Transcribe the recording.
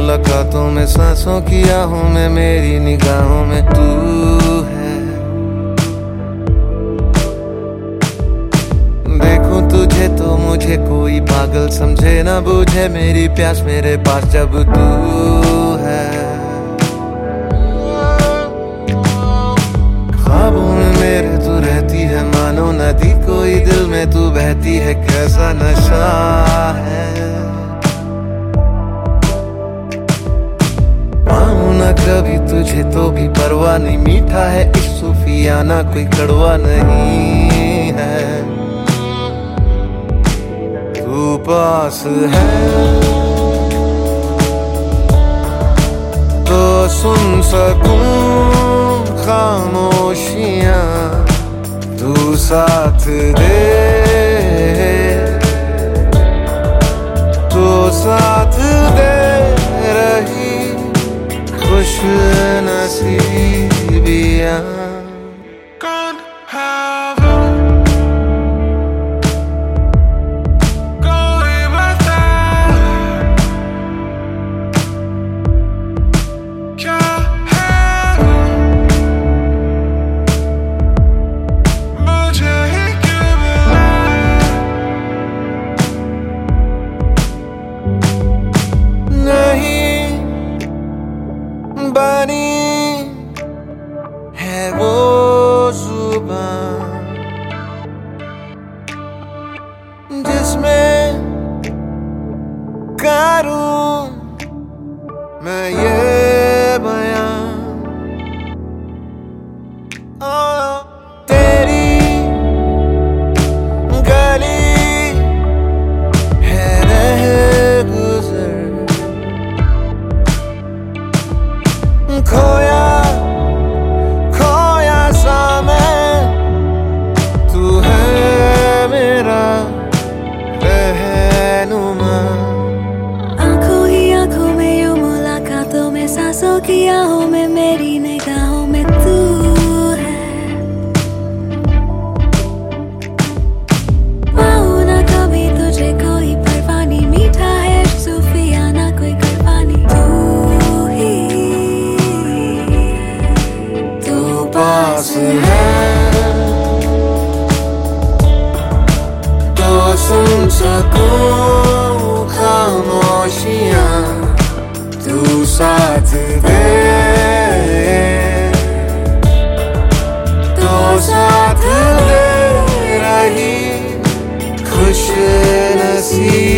मुलाकातों में, सांसों की आहों में, मेरी निगाहों में तू है। देखूं तुझे तो मुझे कोई पागल समझे ना बूझे, मेरी प्यास मेरे पास जब तू है। ख्वाबों में मेरे तू रहती है, मानो नदी कोई दिल में तू बहती है, कैसा नशा है। पाऊं ना कभी तुझे तो भी परवाह नहीं, मीठा है इश्क सूफियाना कोई कड़वा नहीं है। तू पास है तो सुन सकूं खामोशियां, तू साथ दे तो साथ दे रही खुश नसीबियां। बनी है वो जुबान जिसमें करूं मैं ये बयां। तेरी गली है रह गुजर, खोया खोया सा मैं, तू है मेरा रहनुमा। आंखों ही आंखों में यूं मुलाकातों में, सांसों की आहों में, मेरी निगाहों में तू है। पाऊं ना कभी तुझे कोई परवाह नहीं, मीठा है सूफियाना कोई कड़वा नहीं। पास है तो सुन सकूं खामोशियां, तू साथ दे तो साथ दे रही खुश नसीब।